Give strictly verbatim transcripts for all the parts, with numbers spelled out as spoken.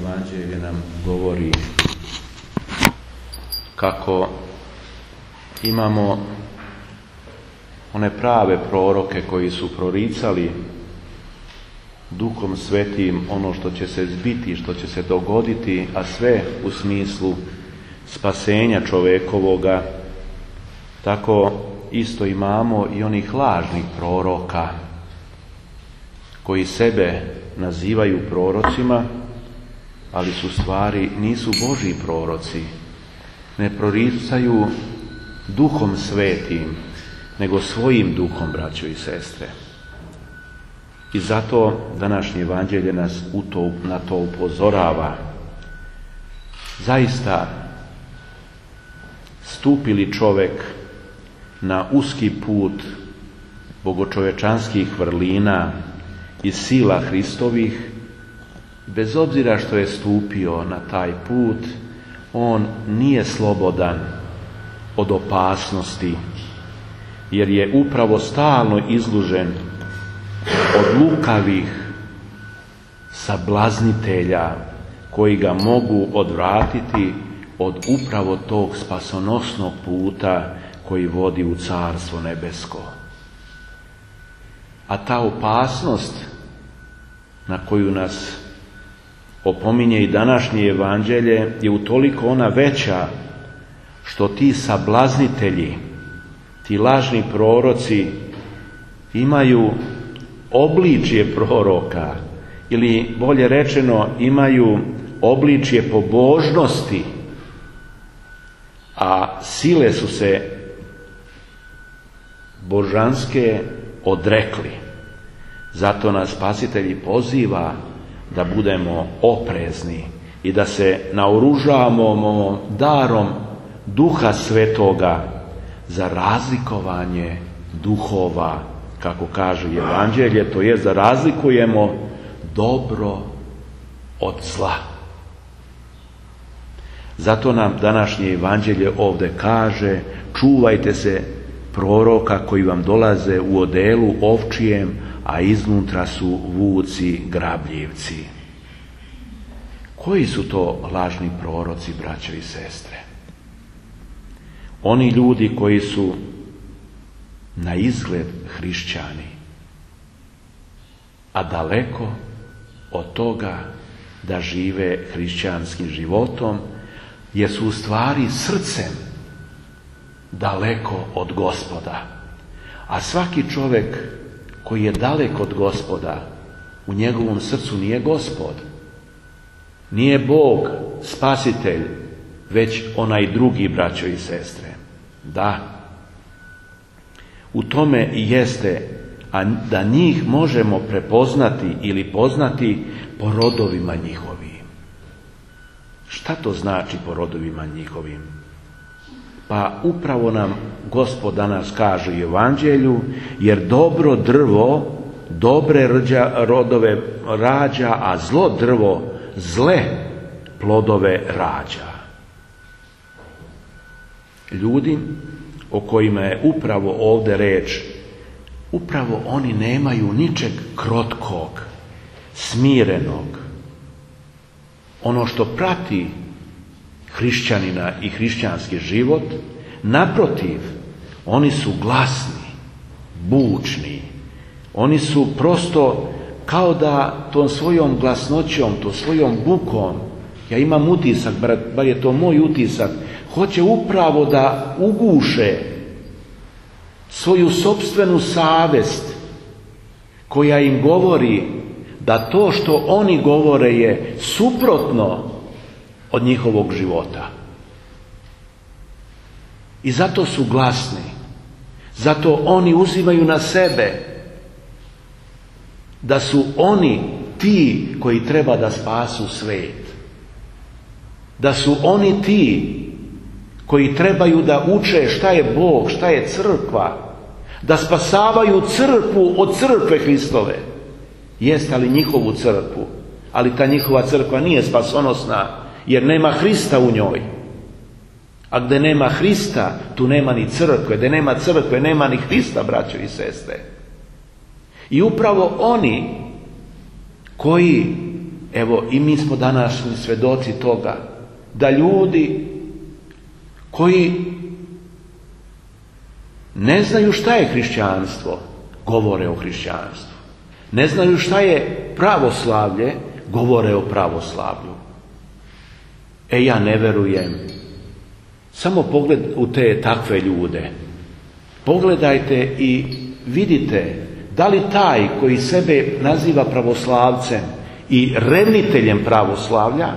evanđelje nam govori kako imamo one prave proroke koji su proricali Duhom Svetim ono što će se zbiti, što će se dogoditi, a sve u smislu spasenja čovekovoga. Tako isto imamo i onih lažnih proroka koji sebe nazivaju prorocima, ali su stvari nisu Božji proroci. Ne proricaju Duhom Svetim, nego svojim duhom, braćo i sestre. I zato današnje evanđelje nas u to, na to upozorava. Zaista, stupili čovek na uski put bogočovečanskih vrlina i sila Hristovih, bez obzira što je stupio na taj put, on nije slobodan od opasnosti, jer je upravo stalno izložen od lukavih sablaznitelja koji ga mogu odvratiti od upravo tog spasonosnog puta koji vodi u Carstvo nebesko. A ta opasnost na koju nas opominje i današnje evanđelje je utoliko ona veća što ti sablaznitelji, ti lažni proroci imaju obličje proroka, ili bolje rečeno imaju obličje pobožnosti, a sile su se božanske odrekli. Zato nas Spasitelj poziva da budemo oprezni i da se naoružavamo darom Duha Svetoga za razlikovanje duhova, kako kaže evanđelje, to jest da razlikujemo dobro od zla. Zato nam današnje evanđelje ovdje kaže: čuvajte se proroka koji vam dolaze u odelu ovčijem, a iznutra su vuci grabljivci. Koji su to lažni proroci, braćo i sestre? Oni ljudi koji su na izgled hrišćani, a daleko od toga da žive hrišćanskim životom, jer su u stvari srcem daleko od Gospoda. A svaki čovjek koji je dalek od Gospoda, u njegovom srcu nije Gospod. Nije Bog spasitelj, već onaj drugi, braćo i sestre. Da, u tome i jeste, a da njih možemo prepoznati ili poznati po rodovima njihovim. Šta to znači po rodovima njihovim? Pa upravo nam Gospod danas kaže u evanđelju: jer dobro drvo dobre rđa, rodove rađa, a zlo drvo zle plodove rađa. Ljudi o kojima je upravo ovdje reč, upravo oni nemaju ničeg krotkog, smirenog. Ono što prati hrišćanina i hrišćanski život, naprotiv, oni su glasni, bučni. Oni su prosto kao da tom svojom glasnoćom, tom svojom bukom, ja imam utisak, bar, bar je to moj utisak, hoće upravo da uguše svoju sopstvenu savest koja im govori da to što oni govore je suprotno od njihovog života. I zato su glasni. Zato oni uzimaju na sebe da su oni ti koji treba da spasu svijet. Da su oni ti koji trebaju da uče šta je Bog, šta je crkva, da spasavaju crkvu od crkve Hristove. Jeste li njihovu crkvu, ali ta njihova crkva nije spasonosna, jer nema Hrista u njoj. A gdje nema Hrista, tu nema ni crkve. Gdje nema crkve, nema ni Hrista, braćo i sestre. I upravo oni koji Evo, i mi smo danas svjedoci toga da ljudi koji ne znaju šta je hrišćanstvo, govore o hrišćanstvu. Ne znaju šta je pravoslavlje, govore o pravoslavlju. E, ja ne verujem. Samo pogled u te takve ljude. Pogledajte i vidite da li taj koji sebe naziva pravoslavcem i revniteljem pravoslavlja,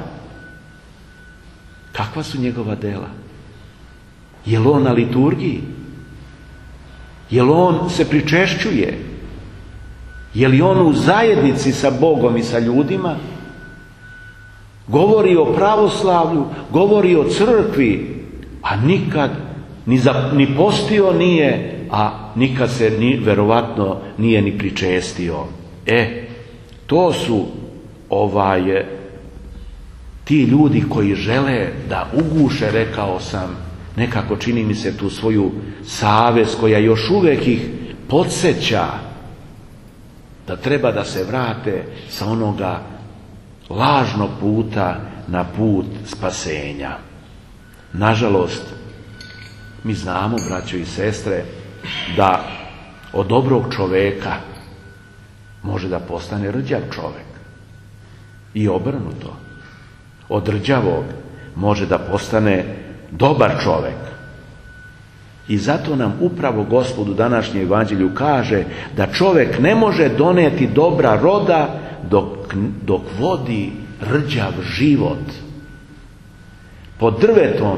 kakva su njegova dela? Je li on na liturgiji? Je li on se pričešćuje? Je li on u zajednici sa Bogom i sa ljudima? Govori o pravoslavlju, govori o crkvi, a nikad ni, za, ni postio nije, a nikad se ni, verovatno nije ni pričestio. E, to su ovaj, ti ljudi koji žele da uguše, rekao sam, nekako čini mi se tu svoju savest koja još uvijek ih podsjeća da treba da se vrate sa onoga lažnog puta na put spasenja. Nažalost, mi znamo, braćo i sestre, da od dobrog čoveka može da postane rđav čovjek. I obrnuto. Od rđavog može da postane dobar čovjek. I zato nam upravo Gospod u današnjem evanđelju kaže da čovjek ne može donijeti dobra roda dok, dok vodi rđav život. Pod drvetom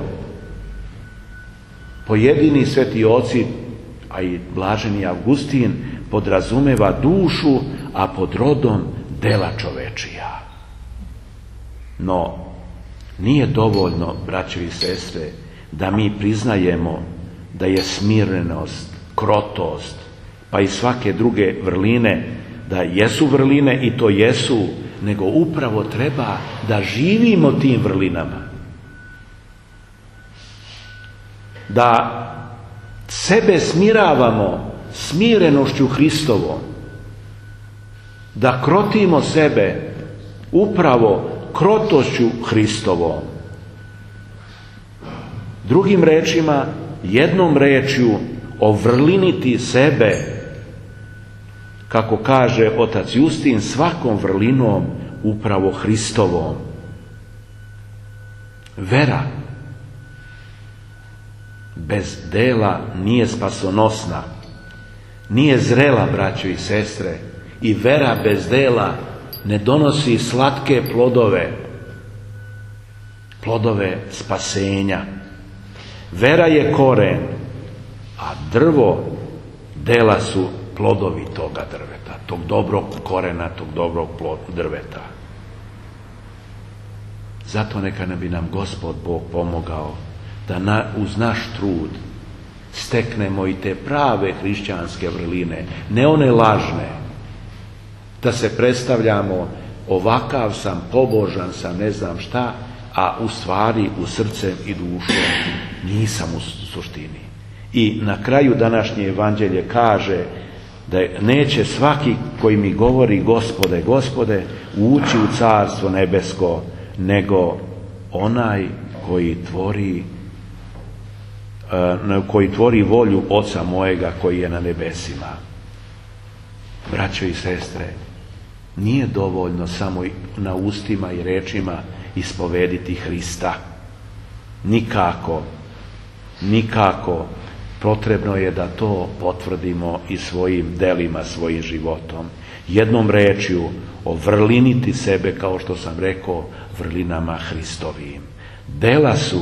pojedini sveti oci, a i blaženi Avgustin, podrazumeva dušu, a pod rodom dela čovečija. No, nije dovoljno, braćo i sestre, da mi priznajemo da je smirenost, krotost, pa i svake druge vrline, da jesu vrline i to jesu, nego upravo treba da živimo tim vrlinama. Da sebe smiravamo smirenošću Hristovom. Da krotimo sebe upravo krotošću Hristovom. Drugim rečima, jednom rečju, ovrliniti sebe, kako kaže otac Justin, svakom vrlinom upravo Hristovom. Vera bez dela nije spasonosna, nije zrela, braćo i sestre, i vera bez dela ne donosi slatke plodove, plodove spasenja. Vera je koren, a drvo, dela su plodovi toga drveta, tog dobrog korena, tog dobrog drveta. Zato neka ne bi nam Gospod Bog pomogao da na, uz naš trud steknemo i te prave hrišćanske vrline, ne one lažne, da se predstavljamo ovakav sam, pobožan sam, ne znam šta, a u stvari u srcem i dušom nisam u suštini. I na kraju današnje evanđelje kaže da neće svaki koji mi govori Gospode, Gospode, ući u carstvo nebesko, nego onaj koji tvori koji tvori volju Oca mojega koji je na nebesima. Braćo i sestre, nije dovoljno samo na ustima i rečima ispovediti Hrista. Nikako, nikako. Potrebno je da to potvrdimo i svojim delima, svojim životom. Jednom rečju ovrliniti sebe, kao što sam rekao, vrlinama Hristovim. Dela su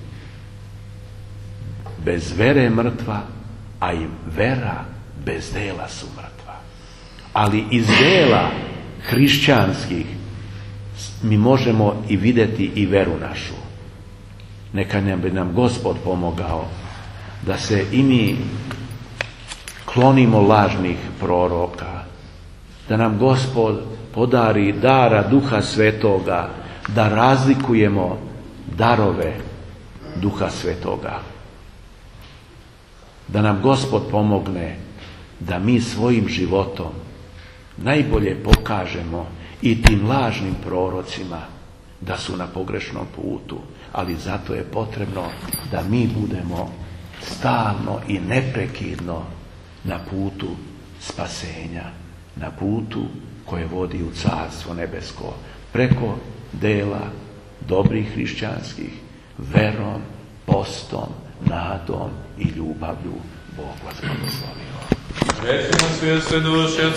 bez vere mrtva, a i vera bez dela su mrtva. Ali iz dela hrišćanskih mi možemo i vidjeti i veru našu. Neka nam bi nam Gospod pomogao da se i mi klonimo lažnih proroka, da nam Gospod podari dara Duha Svetoga, da razlikujemo darove Duha Svetoga. Da nam Gospod pomogne da mi svojim životom najbolje pokažemo i tim lažnim prorocima da su na pogrešnom putu, ali zato je potrebno da mi budemo stalno i neprekidno na putu spasenja, na putu koje vodi u Carstvo nebesko, preko dela dobrih hrišćanskih, verom, postom, nadom i ljubavlju. Bog vas blagoslovio. Reci na sve sve duše,